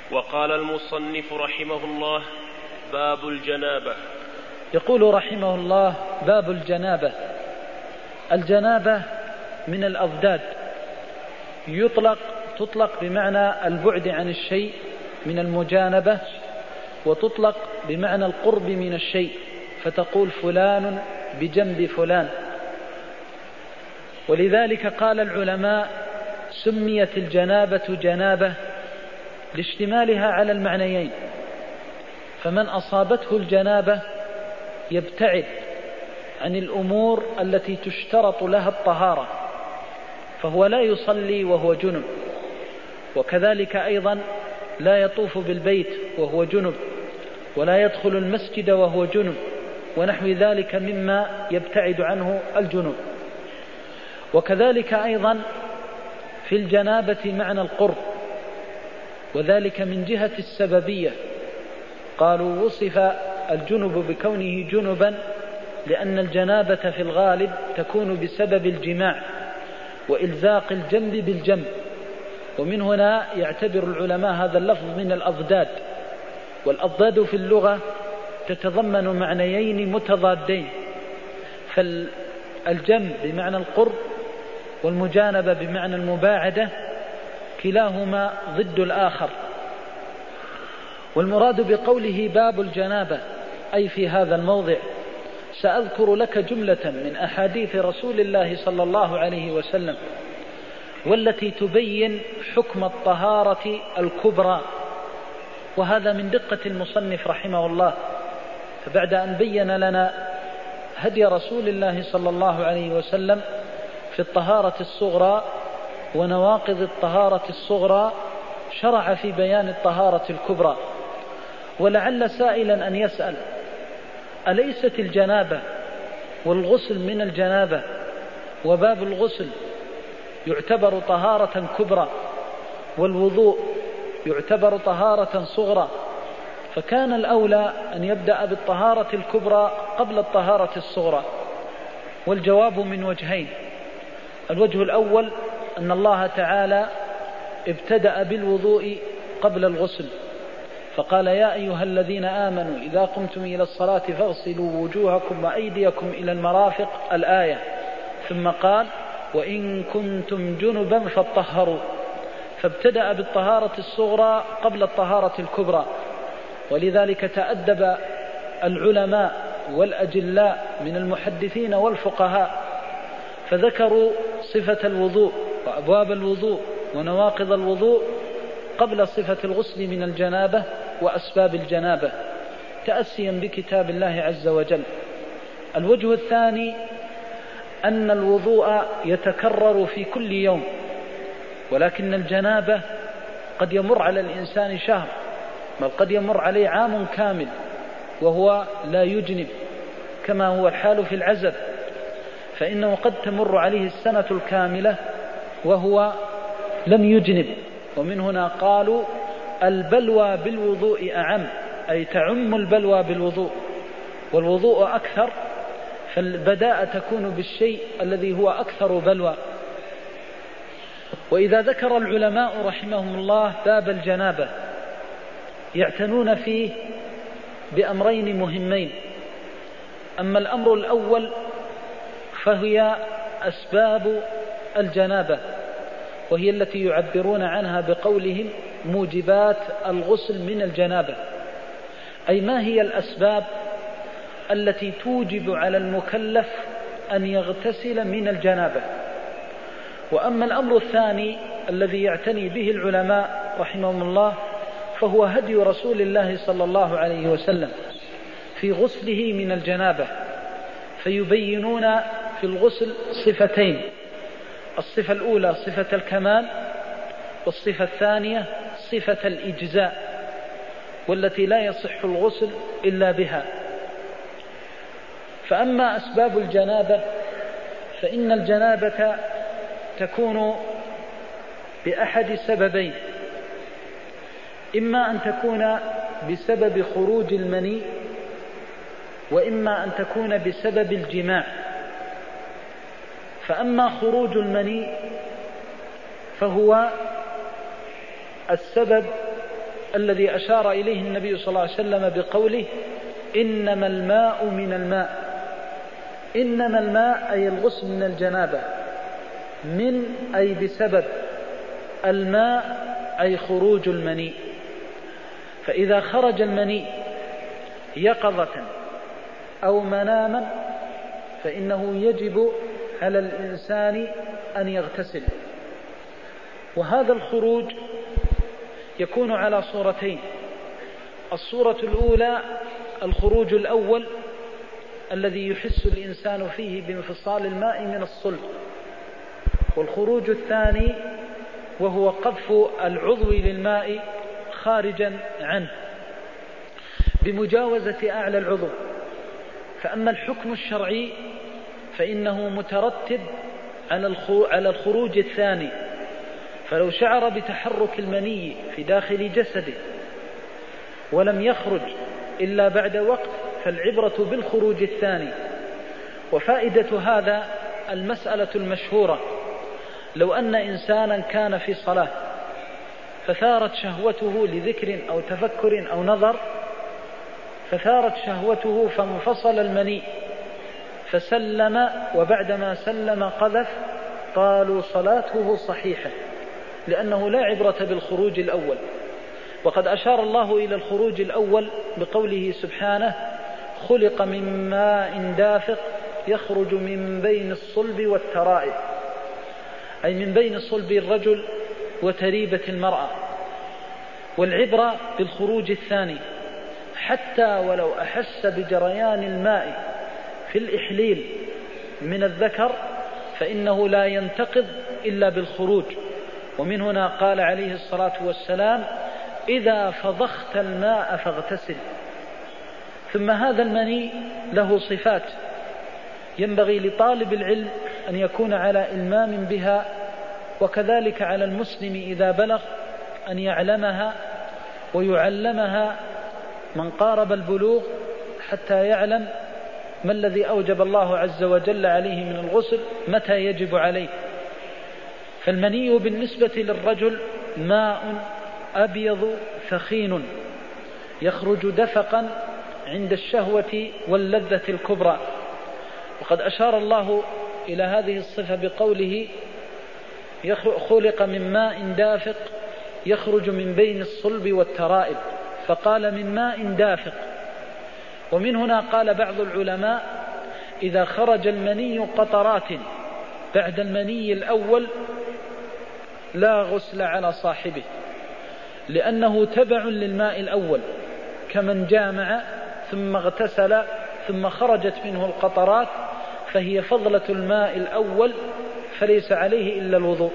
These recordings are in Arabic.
وقال المصنف رحمه الله: باب الجنابة. يقول رحمه الله: باب الجنابة. الجنابة من الأضداد، تطلق بمعنى البعد عن الشيء من المجانبة، وتطلق بمعنى القرب من الشيء، فتقول فلان بجنب فلان. ولذلك قال العلماء: سميت الجنابة جنابة لاشتمالها على المعنيين، فمن أصابته الجنابة يبتعد عن الأمور التي تشترط لها الطهارة، فهو لا يصلي وهو جنب، وكذلك أيضا لا يطوف بالبيت وهو جنب، ولا يدخل المسجد وهو جنب، ونحو ذلك مما يبتعد عنه الجنب. وكذلك أيضا في الجنابة معنى القرب، وذلك من جهة السببية. قالوا: وصف الجنب بكونه جنبا لأن الجنابة في الغالب تكون بسبب الجماع وإلزاق الجنب بالجنب، ومن هنا يعتبر العلماء هذا اللفظ من الأضداد. والأضداد في اللغة تتضمن معنيين متضادين، فالجنب بمعنى القرب والمجانبة بمعنى المباعدة، كلاهما ضد الآخر. والمراد بقوله باب الجنابة أي في هذا الموضع سأذكر لك جملة من أحاديث رسول الله صلى الله عليه وسلم، والتي تبين حكم الطهارة الكبرى، وهذا من دقة المصنف رحمه الله. فبعد أن بين لنا هدي رسول الله صلى الله عليه وسلم في الطهارة الصغرى ونواقض الطهارة الصغرى، شرع في بيان الطهارة الكبرى. ولعل سائلا أن يسأل: أليست الجنابة والغسل من الجنابة وباب الغسل يعتبر طهارة كبرى، والوضوء يعتبر طهارة صغرى؟ فكان الأولى أن يبدأ بالطهارة الكبرى قبل الطهارة الصغرى. والجواب من وجهين: الوجه الأول أن الله تعالى ابتدأ بالوضوء قبل الغسل، فقال: يا أيها الذين آمنوا إذا قمتم إلى الصلاة فاغسلوا وجوهكم وأيديكم إلى المرافق، الآية. ثم قال: وإن كنتم جنبا فاطهروا. فابتدأ بالطهارة الصغرى قبل الطهارة الكبرى. ولذلك تأدب العلماء والأجلاء من المحدثين والفقهاء، فذكروا صفة الوضوء وأبواب الوضوء ونواقض الوضوء قبل صفة الغسل من الجنابة وأسباب الجنابة، تأسيا بكتاب الله عز وجل. الوجه الثاني أن الوضوء يتكرر في كل يوم، ولكن الجنابة قد يمر على الإنسان شهر، بل قد يمر عليه عام كامل وهو لا يجنب، كما هو الحال في العزب، فإنه قد تمر عليه السنة الكاملة وهو لم يجنب. ومن هنا قالوا: البلوى بالوضوء أعم، أي تعم البلوى بالوضوء، والوضوء أكثر، فالبداءة تكون بالشيء الذي هو أكثر بلوى. وإذا ذكر العلماء رحمهم الله باب الجنابة يعتنون فيه بأمرين مهمين. أما الأمر الأول فهي أسباب الجنابة، وهي التي يعبرون عنها بقولهم موجبات الغسل من الجنابة، أي ما هي الأسباب التي توجب على المكلف أن يغتسل من الجنابة. وأما الأمر الثاني الذي يعتني به العلماء رحمهم الله فهو هدي رسول الله صلى الله عليه وسلم في غسله من الجنابة، فيبينون في الغسل صفتين: الصفة الأولى صفة الكمال، والصفة الثانية صفة الإجزاء، والتي لا يصح الغسل إلا بها. فأما أسباب الجنابة فإن الجنابة تكون بأحد سببين: إما أن تكون بسبب خروج المني، وإما أن تكون بسبب الجماع. فأما خروج المني فهو السبب الذي أشار إليه النبي صلى الله عليه وسلم بقوله إنما الماء من الماء. إنما الماء أي الغسل من الجنابة، من أي بسبب، الماء أي خروج المني. فإذا خرج المني يقظة أو مناما فإنه يجب على الإنسان أن يغتسل. وهذا الخروج يكون على صورتين: الصورة الأولى الخروج الأول الذي يحس الإنسان فيه بانفصال الماء من الصلب، والخروج الثاني وهو قذف العضو للماء خارجا عنه بمجاوزة أعلى العضو. فأما الحكم الشرعي فإنه مترتب على الخروج الثاني، فلو شعر بتحرك المني في داخل جسده ولم يخرج إلا بعد وقت فالعبرة بالخروج الثاني. وفائدة هذا المسألة المشهورة: لو أن إنسانا كان في صلاة فثارت شهوته لذكر أو تفكر أو نظر، فثارت شهوته فانفصل المني فسلم، وبعدما سلم قذف، قالوا صلاته صحيحة، لأنه لا عبرة بالخروج الأول. وقد أشار الله إلى الخروج الأول بقوله سبحانه: خلق من ماء دافق يخرج من بين الصلب والترائب، أي من بين صلب الرجل وتريبة المرأة. والعبرة بالخروج الثاني، حتى ولو أحس بجريان الماء في الإحليل من الذكر فإنه لا ينتقض إلا بالخروج. ومن هنا قال عليه الصلاة والسلام: إذا فضخت الماء فاغتسل. ثم هذا المني له صفات ينبغي لطالب العلم أن يكون على إلمام بها، وكذلك على المسلم إذا بلغ أن يعلمها ويعلمها من قارب البلوغ حتى يعلم ما الذي أوجب الله عز وجل عليه من الغسل متى يجب عليه. فالمني بالنسبة للرجل ماء أبيض ثخين يخرج دفقا عند الشهوة واللذة الكبرى. وقد أشار الله إلى هذه الصفة بقوله: خلق من ماء دافق يخرج من بين الصلب والترائب، فقال من ماء دافق. ومن هنا قال بعض العلماء: إذا خرج المني قطرات بعد المني الأول لا غسل على صاحبه، لأنه تبع للماء الأول، كمن جامع ثم اغتسل ثم خرجت منه القطرات فهي فضلة الماء الأول فليس عليه إلا الوضوء.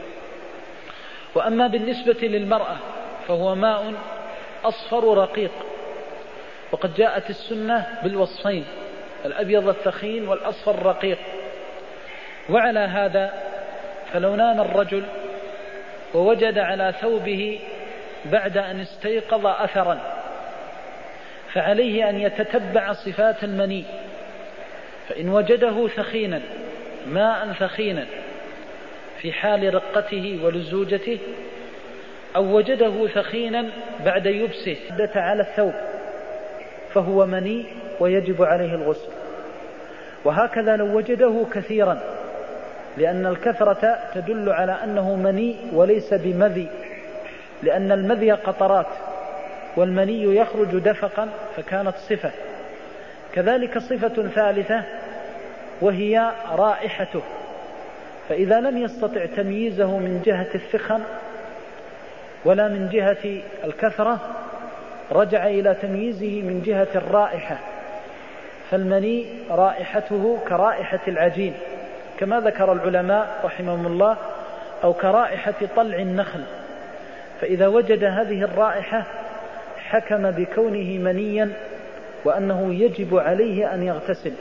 وأما بالنسبة للمرأة فهو ماء أصفر رقيق، وقد جاءت السنة بالوصفين: الأبيض الثخين والأصفر الرقيق. وعلى هذا فلو نام الرجل ووجد على ثوبه بعد أن استيقظ أثرا فعليه أن يتتبع صفات المني، فإن وجده ثخينا ماء ثخينا في حال رقته ولزوجته، أو وجده ثخينا بعد يبسه على الثوب فهو مني ويجب عليه الغسل. وهكذا لو وجده كثيرا، لأن الكثرة تدل على أنه مني وليس بمذي، لأن المذي قطرات والمني يخرج دفقا فكانت صفة. كذلك صفة ثالثة وهي رائحته، فإذا لم يستطع تمييزه من جهة الثخن ولا من جهة الكثرة رجع إلى تمييزه من جهة الرائحة، فالمني رائحته كرائحة العجين كما ذكر العلماء رحمهم الله، أو كرائحة طلع النخل. فإذا وجد هذه الرائحة حكم بكونه منيا وأنه يجب عليه أن يغتسل.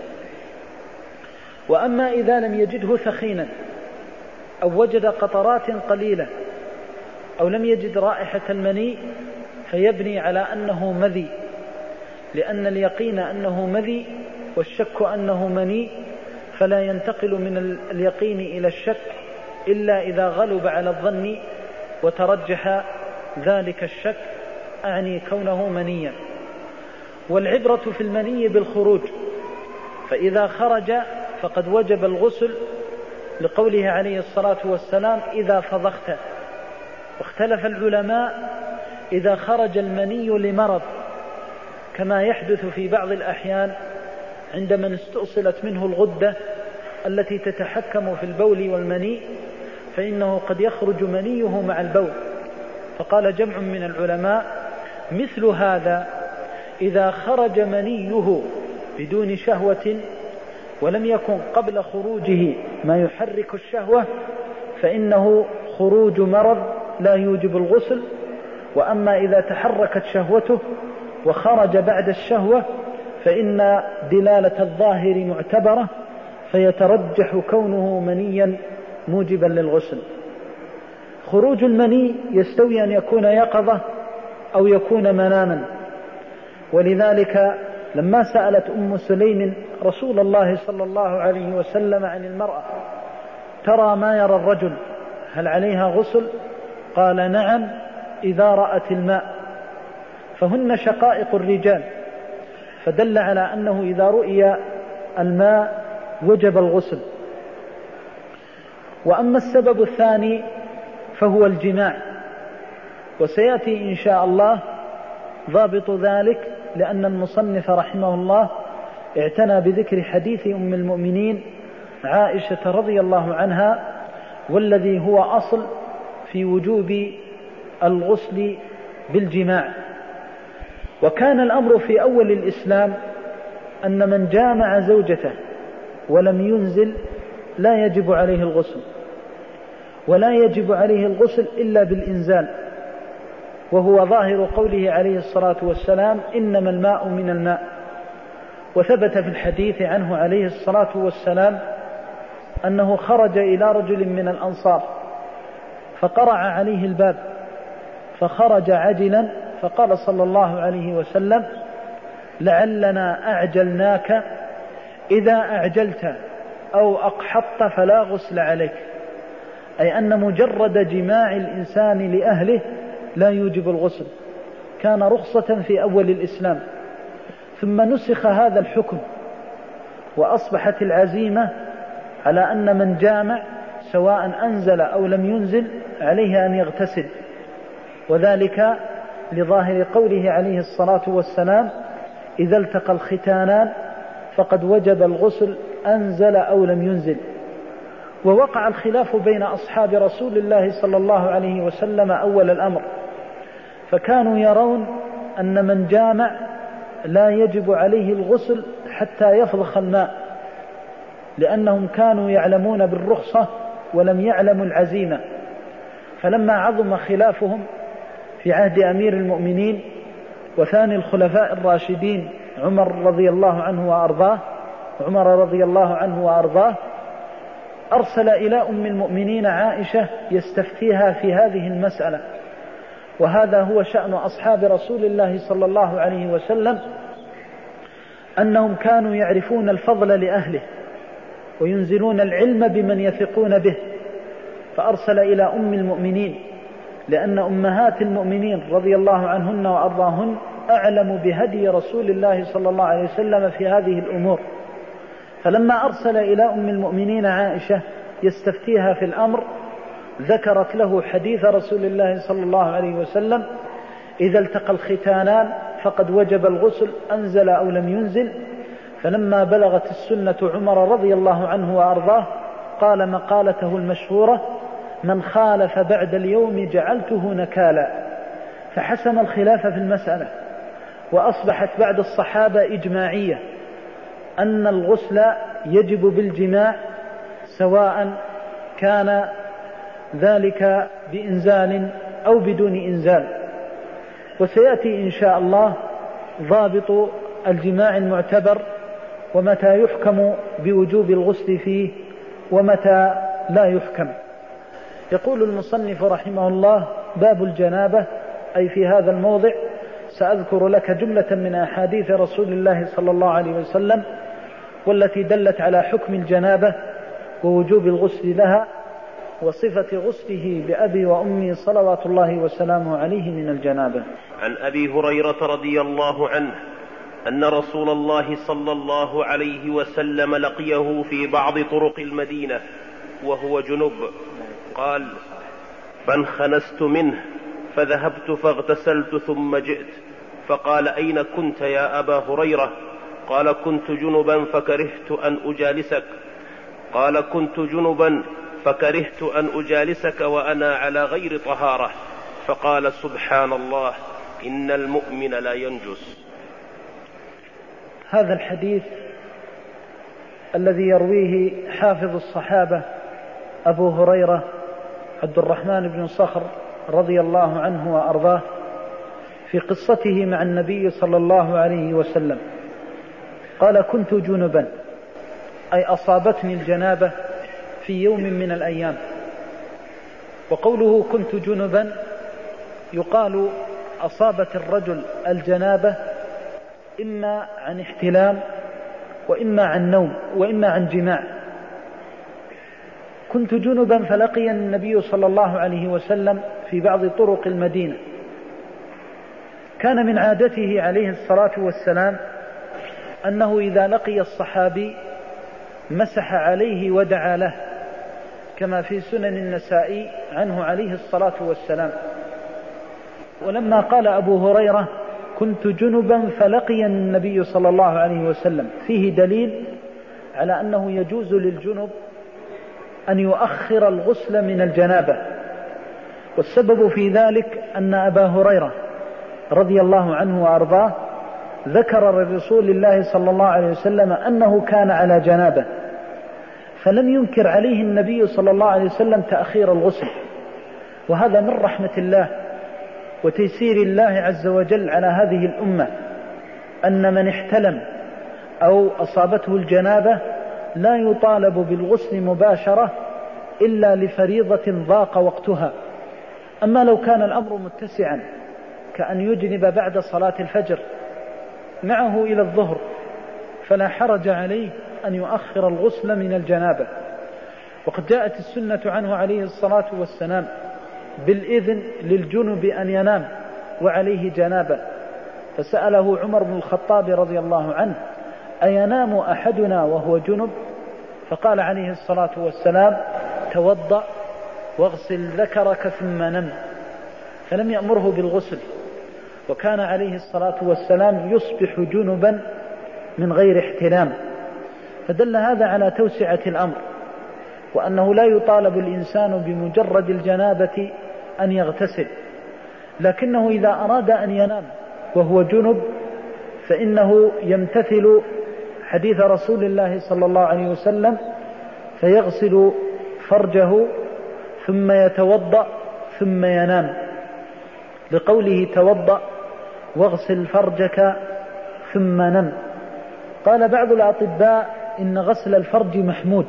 وأما إذا لم يجده ثخينا أو وجد قطرات قليلة أو لم يجد رائحة المني فيبني على أنه مذي، لأن اليقين أنه مذي والشك أنه مني، فلا ينتقل من اليقين إلى الشك إلا إذا غلب على الظن وترجح ذلك الشك أعني كونه منيا. والعبرة في المني بالخروج، فإذا خرج فقد وجب الغسل لقوله عليه الصلاة والسلام إذا فضخت. واختلف العلماء إذا خرج المني لمرض كما يحدث في بعض الأحيان عند من استؤصلت منه الغدة التي تتحكم في البول والمني، فإنه قد يخرج منيه مع البول. فقال جمع من العلماء مثل هذا إذا خرج منيه بدون شهوة ولم يكن قبل خروجه ما يحرك الشهوة فإنه خروج مرض لا يوجب الغسل. وأما إذا تحركت شهوته وخرج بعد الشهوة فإن دلالة الظاهر معتبرة فيترجح كونه منيا موجبا للغسل. خروج المني يستوي أن يكون يقظة أو يكون مناما، ولذلك لما سألت أم سليم رسول الله صلى الله عليه وسلم عن المرأة ترى ما يرى الرجل هل عليها غسل؟ قال نعم إذا رأت الماء، فهن شقائق الرجال، فدل على أنه إذا رؤي الماء وجب الغسل. وأما السبب الثاني فهو الجماع، وسيأتي إن شاء الله ضابط ذلك، لأن المصنف رحمه الله اعتنى بذكر حديث أم المؤمنين عائشة رضي الله عنها، والذي هو أصل في وجوب الغسل بالجماع. وكان الأمر في أول الإسلام أن من جامع زوجته ولم ينزل لا يجب عليه الغسل، ولا يجب عليه الغسل إلا بالإنزال، وهو ظاهر قوله عليه الصلاة والسلام إنما الماء من الماء. وثبت في الحديث عنه عليه الصلاة والسلام أنه خرج إلى رجل من الأنصار فقرع عليه الباب فخرج عجلا، فقال صلى الله عليه وسلم لعلنا أعجلناك، إذا أعجلت أو أقحطت فلا غسل عليك، أي أن مجرد جماع الإنسان لأهله لا يوجب الغسل، كان رخصة في أول الإسلام، ثم نسخ هذا الحكم وأصبحت العزيمة على أن من جامع سواء أنزل أو لم ينزل عليه أن يغتسل، وذلك لظاهر قوله عليه الصلاة والسلام إذا التقى الختانان فقد وجب الغسل أنزل أو لم ينزل. ووقع الخلاف بين أصحاب رسول الله صلى الله عليه وسلم أول الأمر، فكانوا يرون أن من جامع لا يجب عليه الغسل حتى يفضخ الماء، لأنهم كانوا يعلمون بالرخصة ولم يعلموا العزيمة. فلما عظم خلافهم في عهد أمير المؤمنين وثاني الخلفاء الراشدين عمر رضي الله عنه وأرضاه أرسل إلى أم المؤمنين عائشة يستفتيها في هذه المسألة. وهذا هو شأن أصحاب رسول الله صلى الله عليه وسلم، أنهم كانوا يعرفون الفضل لأهله وينزلون العلم بمن يثقون به، فأرسل إلى أم المؤمنين، لأن أمهات المؤمنين رضي الله عنهن وأرضاهن أعلم بهدي رسول الله صلى الله عليه وسلم في هذه الأمور. فلما أرسل إلى أم المؤمنين عائشة يستفتيها في الأمر ذكرت له حديث رسول الله صلى الله عليه وسلم إذا التقى الختانان فقد وجب الغسل أنزل أو لم ينزل. فلما بلغت السنة عمر رضي الله عنه وأرضاه قال مقالته المشهورة من خالف بعد اليوم جعلته نكالا، فحسم الخلاف في المسألة، وأصبحت بعد الصحابة إجماعية أن الغسل يجب بالجماع سواء كان ذلك بإنزال أو بدون إنزال. وسيأتي إن شاء الله ضابط الجماع المعتبر ومتى يحكم بوجوب الغسل فيه ومتى لا يحكم. يقول المصنف رحمه الله باب الجنابة، أي في هذا الموضع سأذكر لك جملة من أحاديث رسول الله صلى الله عليه وسلم والتي دلت على حكم الجنابة ووجوب الغسل لها، وصفة غسله بأبي وأمي صلوات الله وسلامه عليه من الجنابة. عن أبي هريرة رضي الله عنه أن رسول الله صلى الله عليه وسلم لقيه في بعض طرق المدينة وهو جنب، قال: فانخنست منه فذهبت فاغتسلت ثم جئت، فقال: أين كنت يا أبا هريرة؟ قال: كنت جنبا فكرهت أن أجالسك. قال: كنت جنبا فكرهت أن أجالسك وأنا على غير طهارة. فقال: سبحان الله، إن المؤمن لا ينجس. هذا الحديث الذي يرويه حافظ الصحابة أبو هريرة عبد الرحمن بن صخر رضي الله عنه وأرضاه في قصته مع النبي صلى الله عليه وسلم، قال: كنت جنبا، أي أصابتني الجنابة في يوم من الأيام. وقوله كنت جنبا يقال أصابت الرجل الجنابة إما عن احتلام وإما عن نوم وإما عن جماع. كنت جنبا فلقي النبي صلى الله عليه وسلم في بعض طرق المدينة. كان من عادته عليه الصلاة والسلام أنه إذا لقي الصحابي مسح عليه ودعا له، كما في سنن النسائي عنه عليه الصلاة والسلام. ولما قال أبو هريرة كنت جنبا فلقي النبي صلى الله عليه وسلم، فيه دليل على أنه يجوز للجنب أن يؤخر الغسل من الجنابة. والسبب في ذلك أن أبا هريرة رضي الله عنه وأرضاه ذكر لرسول الله صلى الله عليه وسلم أنه كان على جنابة، فلم ينكر عليه النبي صلى الله عليه وسلم تأخير الغسل. وهذا من رحمة الله وتيسير الله عز وجل على هذه الأمة، أن من احتلم أو أصابته الجنابة لا يطالب بالغسل مباشرة إلا لفريضة ضاق وقتها. أما لو كان الأمر متسعا كأن يجنب بعد صلاة الفجر معه إلى الظهر فلا حرج عليه أن يؤخر الغسل من الجنابة. وقد جاءت السنة عنه عليه الصلاة والسلام بالإذن للجنب أن ينام وعليه جنابة، فسأله عمر بن الخطاب رضي الله عنه: أينام أحدنا وهو جنب؟ فقال عليه الصلاة والسلام: توضأ واغسل ذكرك ثم نم. فلم يأمره بالغسل، وكان عليه الصلاة والسلام يصبح جنبا من غير احتلام. فدل هذا على توسعة الأمر، وأنه لا يطالب الإنسان بمجرد الجنابة أن يغتسل، لكنه إذا أراد أن ينام وهو جنب فإنه يمتثل حديث رسول الله صلى الله عليه وسلم فيغسل فرجه ثم يتوضأ ثم ينام، لقوله: توضأ واغسل فرجك ثم نم. قال بعض الأطباء إن غسل الفرج محمود،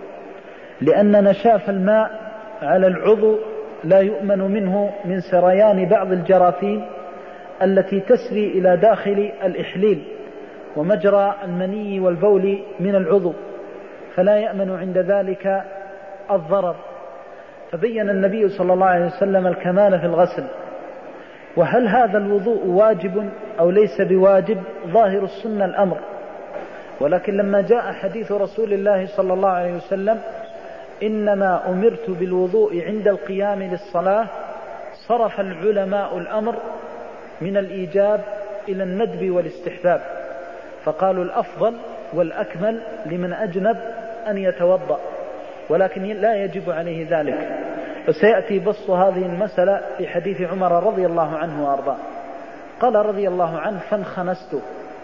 لأن نشاف الماء على العضو لا يؤمن منه من سريان بعض الجراثيم التي تسري إلى داخل الإحليل ومجرى المني والبول من العضو، فلا يأمن عند ذلك الضرر. فبين النبي صلى الله عليه وسلم الكمال في الغسل. وهل هذا الوضوء واجب أو ليس بواجب؟ ظاهر السنة الأمر، ولكن لما جاء حديث رسول الله صلى الله عليه وسلم: إنما أمرت بالوضوء عند القيام للصلاة، صرف العلماء الأمر من الإيجاب إلى الندب والاستحباب، فقالوا الأفضل والأكمل لمن أجنب أن يتوضأ، ولكن لا يجب عليه ذلك. وسيأتي بسط هذه المسألة في حديث عمر رضي الله عنه وأرضاه. قال رضي الله عنه: فانخنست.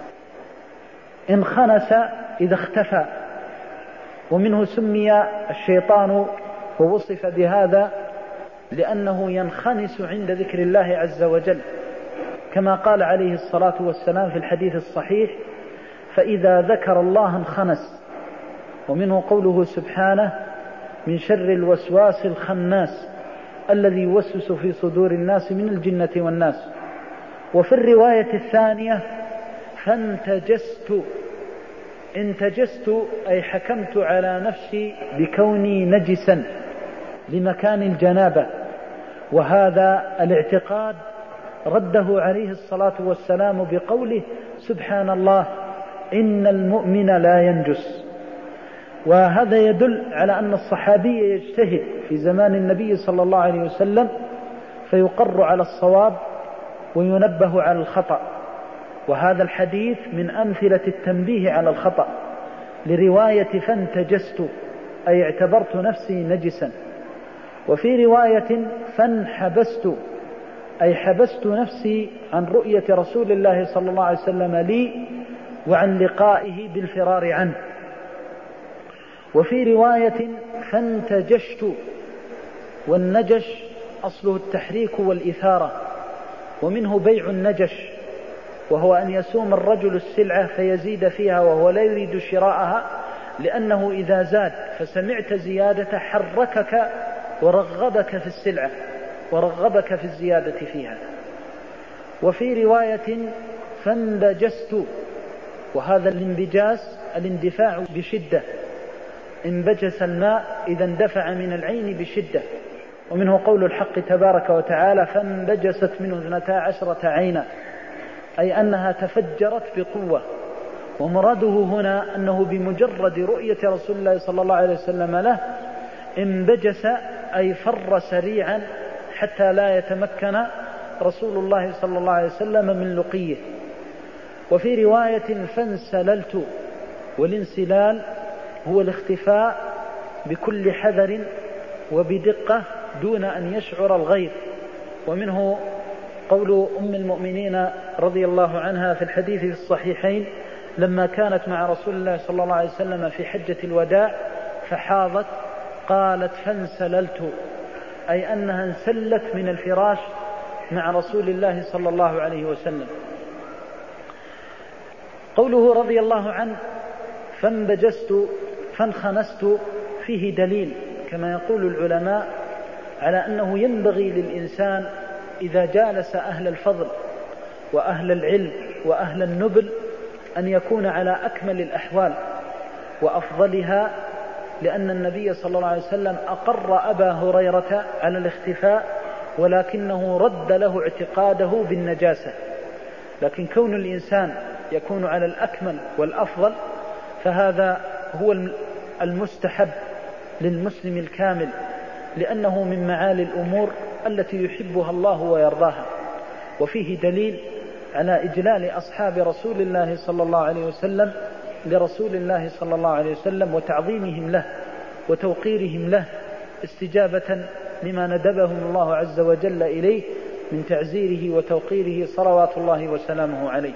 انخنس إذا اختفى، ومنه سمي الشيطان ووصف بهذا لأنه ينخنس عند ذكر الله عز وجل، كما قال عليه الصلاة والسلام في الحديث الصحيح: فإذا ذكر الله انخنس. ومنه قوله سبحانه: من شر الوسواس الخناس الذي يوسوس في صدور الناس من الجنة والناس. وفي الرواية الثانية: فانتجست. انتجست أي حكمت على نفسي بكوني نجسا، لمكان الجنابة. وهذا الاعتقاد رده عليه الصلاة والسلام بقوله سبحان الله إن المؤمن لا ينجس. وهذا يدل على أن الصحابي يجتهد في زمان النبي صلى الله عليه وسلم فيقر على الصواب وينبه على الخطأ. وهذا الحديث من أمثلة التنبيه على الخطأ لرواية فانتجست أي اعتبرت نفسي نجسا. وفي رواية فانحبست أي حبست نفسي عن رؤية رسول الله صلى الله عليه وسلم لي وعن لقائه بالفرار عنه. وفي رواية فانتجشت، والنجش أصله التحريك والإثارة، ومنه بيع النجش، وهو أن يسوم الرجل السلعة فيزيد فيها وهو لا يريد شراءها، لأنه إذا زاد فسمعت زيادة حركك ورغبك في السلعة ورغبك في الزيادة فيها. وفي رواية فانبجست، وهذا الانبجاس الاندفاع بشدة، انبجس الماء إذا اندفع من العين بشدة. ومنه قول الحق تبارك وتعالى فانبجست منه 12 عينا، أي أنها تفجرت بقوة. ومراده هنا أنه بمجرد رؤية رسول الله صلى الله عليه وسلم له انبجس أي فر سريعا حتى لا يتمكن رسول الله صلى الله عليه وسلم من لقيه. وفي رواية فانسللت، والانسلال هو الاختفاء بكل حذر وبدقة دون أن يشعر الغير. ومنه قول أم المؤمنين رضي الله عنها في الحديث في الصحيحين لما كانت مع رسول الله صلى الله عليه وسلم في حجة الوداع فحاضت قالت فانسللت، أي أنها انسلت من الفراش مع رسول الله صلى الله عليه وسلم. قوله رضي الله عنه فانبجست فانخنست فيه دليل كما يقول العلماء على أنه ينبغي للإنسان إذا جالس أهل الفضل وأهل العلم وأهل النبل أن يكون على أكمل الأحوال وأفضلها، لأن النبي صلى الله عليه وسلم أقر أبا هريرة على الاختفاء ولكنه رد له اعتقاده بالنجاسة. لكن كون الإنسان يكون على الأكمل والأفضل فهذا هو المستحب للمسلم الكامل، لأنه من معالي الأمور التي يحبها الله ويرضاها. وفيه دليل على إجلال أصحاب رسول الله صلى الله عليه وسلم لرسول الله صلى الله عليه وسلم وتعظيمهم له وتوقيرهم له استجابة لما ندبهم الله عز وجل إليه من تعزيره وتوقيره صلوات الله وسلامه عليه.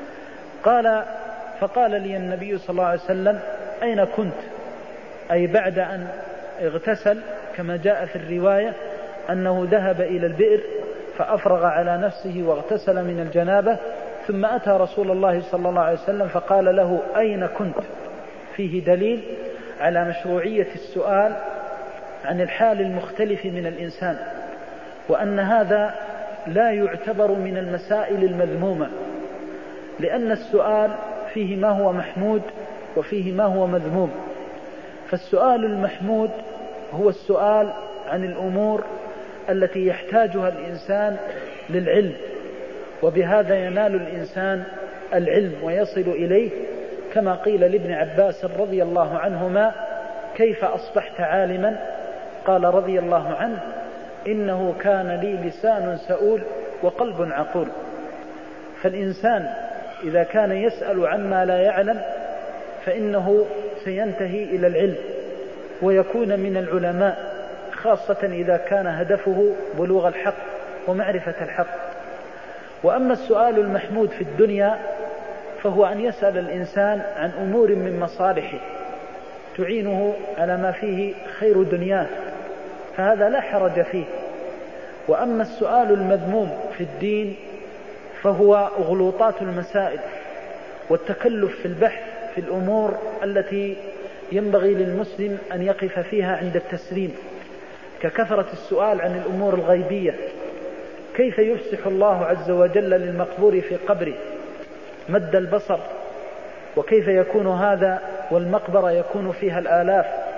فقال لي النبي صلى الله عليه وسلم أين كنت؟ أي بعد أن اغتسل، كما جاء في الرواية أنه ذهب إلى البئر فأفرغ على نفسه واغتسل من الجنابة، ثم أتى رسول الله صلى الله عليه وسلم فقال له أين كنت؟ فيه دليل على مشروعية السؤال عن الحال المختلف من الإنسان، وأن هذا لا يعتبر من المسائل المذمومة، لأن السؤال فيه ما هو محمود وفيه ما هو مذموم. فالسؤال المحمود هو السؤال عن الأمور التي يحتاجها الإنسان للعلم، وبهذا ينال الإنسان العلم ويصل إليه، كما قيل لابن عباس رضي الله عنهما كيف أصبحت عالما؟ قال رضي الله عنه إنه كان لي لسان سؤول وقلب عقول. فالإنسان إذا كان يسأل عما لا يعلم فإنه سينتهي إلى العلم ويكون من العلماء، خاصة إذا كان هدفه بلوغ الحق ومعرفة الحق. وأما السؤال المحمود في الدنيا فهو أن يسأل الإنسان عن أمور من مصالحه تعينه على ما فيه خير دنياه، فهذا لا حرج فيه. وأما السؤال المذموم في الدين فهو غلوطات المسائل والتكلف في البحث في الأمور التي ينبغي للمسلم أن يقف فيها عند التسليم، ككثرة السؤال عن الأمور الغيبية، كيف يفسح الله عز وجل للمقبور في قبره مد البصر، وكيف يكون هذا والمقبرة يكون فيها الآلاف،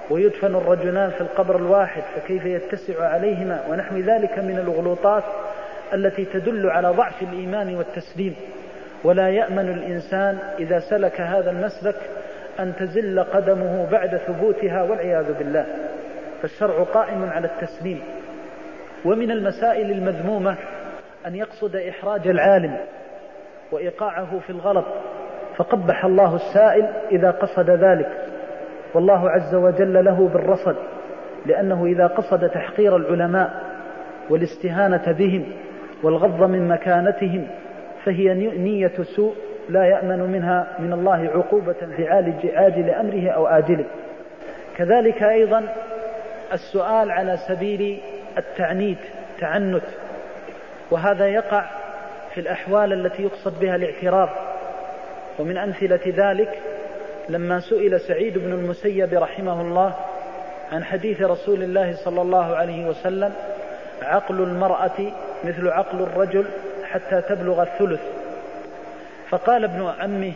ويدفن الرجلان في القبر الواحد فكيف يتسع عليهما ونحو ذلك من الغلوطات التي تدل على ضعف الإيمان والتسليم. ولا يأمن الإنسان إذا سلك هذا المسلك أن تزل قدمه بعد ثبوتها والعياذ بالله، فالشرع قائم على التسليم. ومن المسائل المذمومة أن يقصد إحراج العالم وإيقاعه في الغلط، فقبح الله السائل إذا قصد ذلك، والله عز وجل له بالرصد، لأنه إذا قصد تحقير العلماء والاستهانة بهم والغض من مكانتهم فهي نية سوء لا يأمن منها من الله عقوبة في عاجل أمره أو آجله. كذلك أيضا السؤال على سبيل التعنيت تعنت، وهذا يقع في الأحوال التي يقصد بها الاعتراض. ومن أمثلة ذلك لما سئل سعيد بن المسيب رحمه الله عن حديث رسول الله صلى الله عليه وسلم: عقل المرأة مثل عقل الرجل حتى تبلغ الثلث. فقال ابن عمه: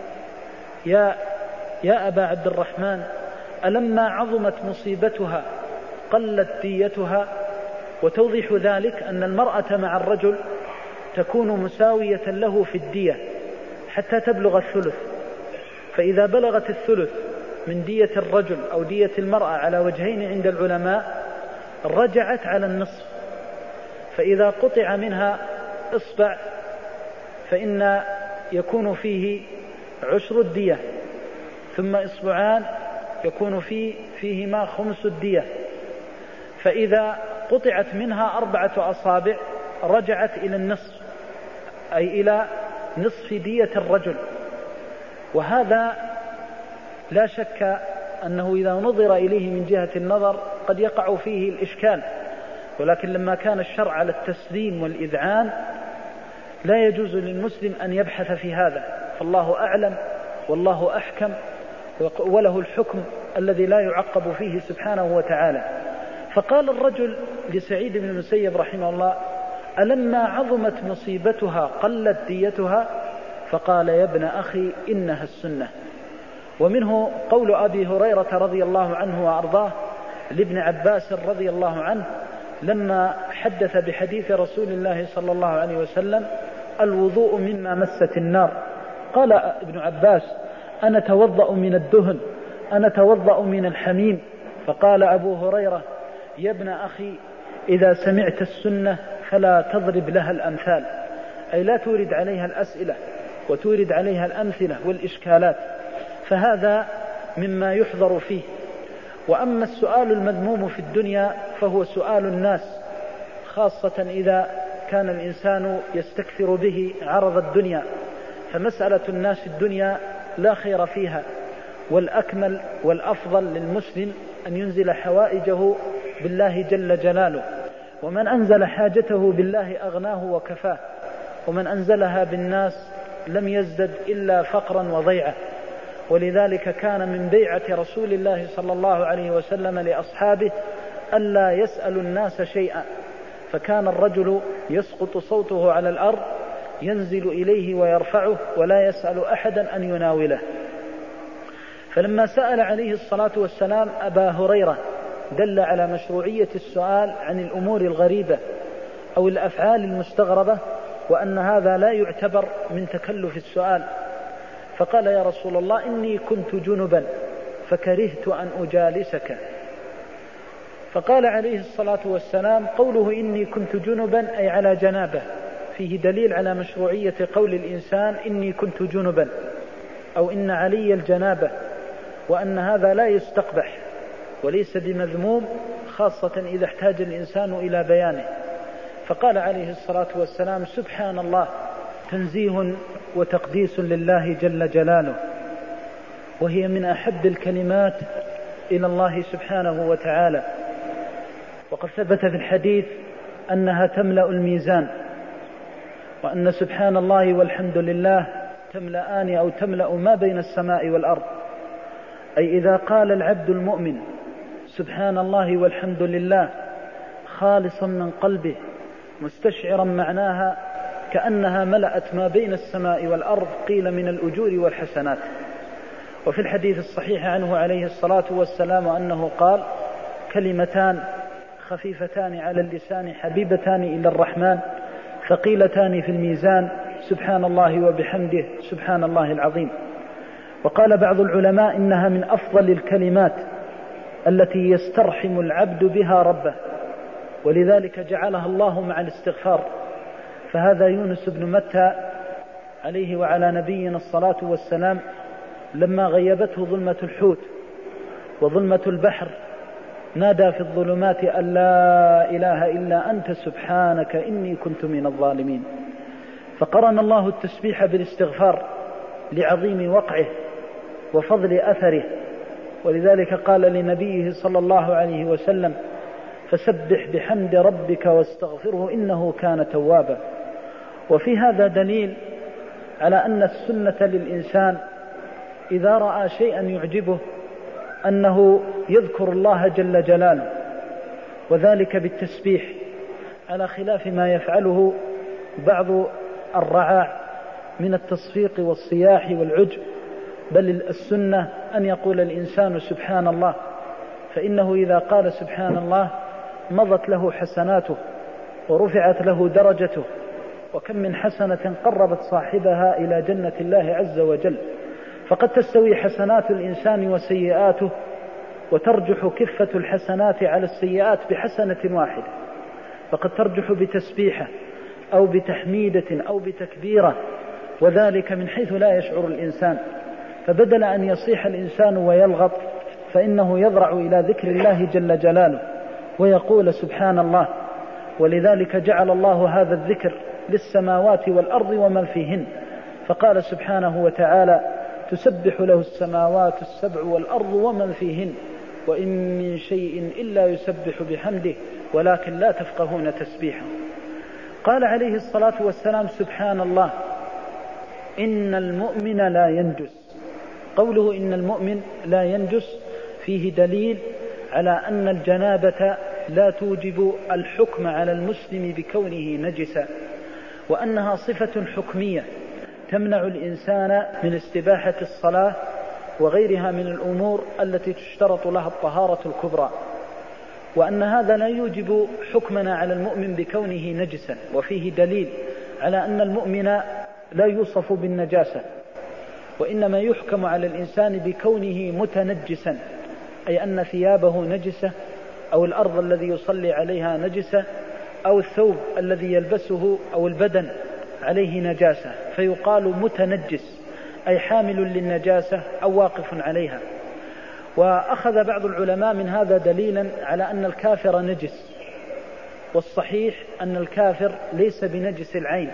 يا أبا عبد الرحمن، ألما عظمت مصيبتها قلت ديتها؟ وتوضيح ذلك أن المرأة مع الرجل تكون مساوية له في الدية حتى تبلغ الثلث، فإذا بلغت الثلث من دية الرجل أو دية المرأة على وجهين عند العلماء رجعت على النصف، فإذا قطع منها إصبع فإن يكون فيه عشر الدية، ثم إصبعان يكون فيهما خمس الدية، فإذا قطعت منها 4 أصابع رجعت إلى النصف، أي إلى نصف دية الرجل. وهذا لا شك أنه إذا نظر إليه من جهة النظر قد يقع فيه الإشكال، ولكن لما كان الشرع على التسليم والإذعان لا يجوز للمسلم أن يبحث في هذا، فالله أعلم والله أحكم وله الحكم الذي لا يعقب فيه سبحانه وتعالى. فقال الرجل لسعيد بن المسيب رحمه الله: ألما عظمت مصيبتها قلت ديتها؟ فقال: يا ابن أخي إنها السنة. ومنه قول أبي هريرة رضي الله عنه وأرضاه لابن عباس رضي الله عنه لما حدث بحديث رسول الله صلى الله عليه وسلم: الوضوء مما مست النار. قال ابن عباس: أنا توضأ من الدهن، أنا توضأ من الحميم. فقال أبو هريرة: يا ابن أخي إذا سمعت السنة فلا تضرب لها الأمثال، أي لا تورد عليها الأسئلة وتورد عليها الأمثلة والإشكالات، فهذا مما يحذر فيه. وأما السؤال المذموم في الدنيا فهو سؤال الناس، خاصة إذا كان الإنسان يستكثر به عرض الدنيا، فمسألة الناس الدنيا لا خير فيها، والأكمل والأفضل للمسلم أن ينزل حوائجه بالله جل جلاله، ومن أنزل حاجته بالله أغناه وكفاه، ومن أنزلها بالناس لم يزدد إلا فقرا وضيعة. ولذلك كان من بيعة رسول الله صلى الله عليه وسلم لأصحابه ألا يسأل الناس شيئا، فكان الرجل يسقط صوته على الأرض ينزل إليه ويرفعه ولا يسأل أحدا أن يناوله. فلما سأل عليه الصلاة والسلام أبا هريرة دل على مشروعية السؤال عن الأمور الغريبة أو الأفعال المستغربة، وأن هذا لا يعتبر من تكلف السؤال. فقال: يا رسول الله إني كنت جنبا فكرهت أن أجالسك. فقال عليه الصلاة والسلام: قوله إني كنت جنبا أي على جنابه، فيه دليل على مشروعية قول الإنسان إني كنت جنبا أو إن علي الجنابة، وأن هذا لا يستقبح وليس بمذموم، خاصة إذا احتاج الإنسان إلى بيانه. فقال عليه الصلاة والسلام: سبحان الله، تنزيه وتقديس لله جل جلاله، وهي من أحب الكلمات إلى الله سبحانه وتعالى. وقد ثبت في الحديث أنها تملأ الميزان، وأن سبحان الله والحمد لله تملأان أو تملأ ما بين السماء والأرض، أي إذا قال العبد المؤمن سبحان الله والحمد لله خالصا من قلبه مستشعرا معناها كأنها ملأت ما بين السماء والأرض قيل من الأجور والحسنات. وفي الحديث الصحيح عنه عليه الصلاة والسلام أنه قال: كلمتان خفيفتان على اللسان حبيبتان إلى الرحمن ثقيلتان في الميزان سبحان الله وبحمده سبحان الله العظيم. وقال بعض العلماء إنها من أفضل الكلمات التي يسترحم العبد بها ربه، ولذلك جعلها الله مع الاستغفار. فهذا يونس بن متى عليه وعلى نبينا الصلاة والسلام لما غيبته ظلمة الحوت وظلمة البحر نادى في الظلمات أن لا إله إلا أنت سبحانك إني كنت من الظالمين. فقرن الله التسبيح بالاستغفار لعظيم وقعه وفضل أثره، ولذلك قال لنبيه صلى الله عليه وسلم: فسبح بحمد ربك واستغفره إنه كان توابا. وفي هذا دليل على أن السنة للإنسان إذا رأى شيئا يعجبه أنه يذكر الله جل جلاله، وذلك بالتسبيح، على خلاف ما يفعله بعض الرعاع من التصفيق والصياح والعجب. بل السنة أن يقول الإنسان سبحان الله، فإنه إذا قال سبحان الله مضت له حسناته ورفعت له درجته، وكم من حسنة قربت صاحبها إلى جنة الله عز وجل. فقد تستوي حسنات الإنسان وسيئاته، وترجح كفة الحسنات على السيئات بحسنة واحدة، فقد ترجح بتسبيحة أو بتحميدة أو بتكبيرة، وذلك من حيث لا يشعر الإنسان. فبدل أن يصيح الإنسان ويلغط فإنه يضرع إلى ذكر الله جل جلاله ويقول سبحان الله. ولذلك جعل الله هذا الذكر للسماوات والأرض ومن فيهن، فقال سبحانه وتعالى: تسبح له السماوات السبع والأرض ومن فيهن وإن من شيء إلا يسبح بحمده ولكن لا تفقهون تسبيحه. قال عليه الصلاة والسلام: سبحان الله إن المؤمن لا ينجس. قوله إن المؤمن لا ينجس فيه دليل على أن الجنابة لا توجب الحكم على المسلم بكونه نجسا، وأنها صفة حكمية تمنع الإنسان من استباحة الصلاة وغيرها من الأمور التي تشترط لها الطهارة الكبرى، وأن هذا لا يوجب حكمنا على المؤمن بكونه نجسا. وفيه دليل على أن المؤمن لا يوصف بالنجاسة، وإنما يحكم على الإنسان بكونه متنجسا، أي أن ثيابه نجسة، أو الأرض الذي يصلي عليها نجسة، أو الثوب الذي يلبسه أو البدن عليه نجاسة، فيقال متنجس أي حامل للنجاسة أو واقف عليها. وأخذ بعض العلماء من هذا دليلا على أن الكافر نجس، والصحيح أن الكافر ليس بنجس العين،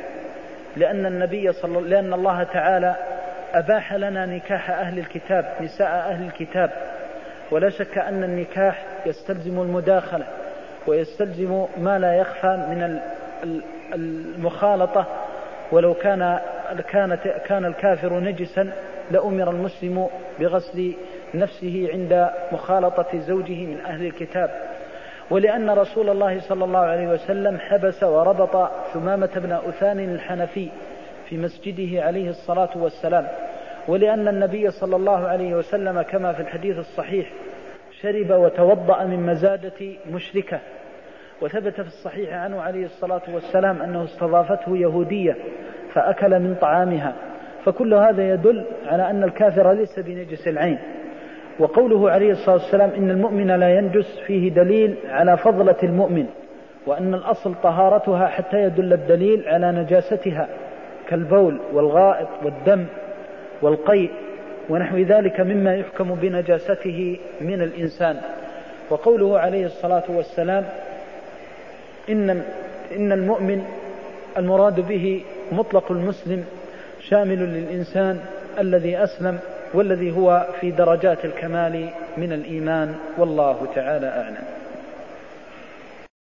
لأن الله تعالى أباح لنا نكاح أهل الكتاب، نساء أهل الكتاب، ولا شك أن النكاح يستلزم المداخلة ويستلزم ما لا يخفى من المخالطة. ولو كان الكافر نجسا لأمر المسلم بغسل نفسه عند مخالطة زوجه من أهل الكتاب. ولأن رسول الله صلى الله عليه وسلم حبس وربط ثمامة بن أثان الحنفي في مسجده عليه الصلاة والسلام، ولأن النبي صلى الله عليه وسلم كما في الحديث الصحيح شرب وتوضأ من مزادة مشركة. وثبت في الصحيح عنه عليه الصلاة والسلام أنه استضافته يهودية فأكل من طعامها. فكل هذا يدل على أن الكافر ليس بنجس العين. وقوله عليه الصلاة والسلام إن المؤمن لا ينجس فيه دليل على فضلة المؤمن، وأن الأصل طهارتها حتى يدل الدليل على نجاستها، كالبول والغائط والدم والقيء ونحو ذلك مما يحكم بنجاسته من الإنسان. وقوله عليه الصلاة والسلام إن المؤمن المراد به مطلق المسلم شامل للإنسان الذي أسلم والذي هو في درجات الكمال من الإيمان، والله تعالى أعلم.